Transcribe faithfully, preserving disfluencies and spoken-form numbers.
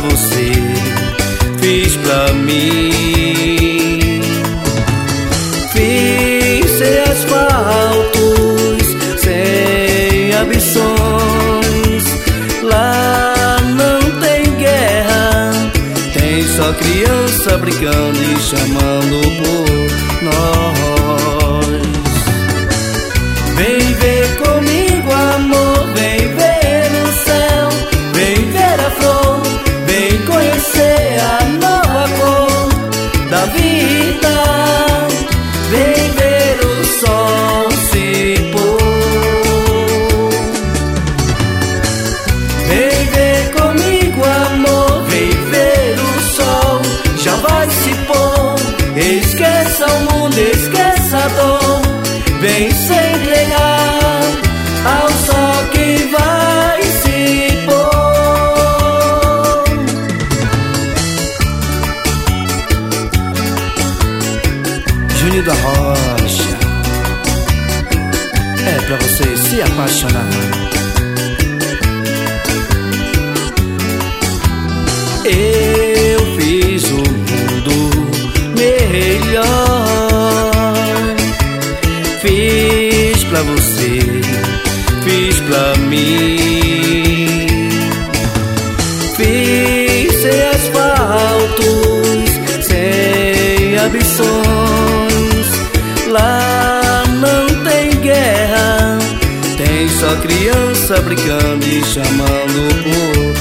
você, fiz pra mim. Fiz sem asfaltos, sem ambições. Lá não tem guerra, tem só criança brincando e chamando por nós. Vem ver comigo, amor, vem ver o céu, vem ver a flor, vem conhecer a nova cor da vida. Vem ver o sol se pôr. Vem ver comigo, amor, vem ver o sol, já vai se pôr. Esqueça o mundo, esqueça a dor, vem se entregar ao sol que vai se pôr. Júnior da Rocha, é pra você se apaixonar. Eu fiz o mundo melhor, fiz pra você, fiz pra mim. Fiz sem asfaltos, sem ambições. Lá não tem guerra, tem só criança brincando e chamando por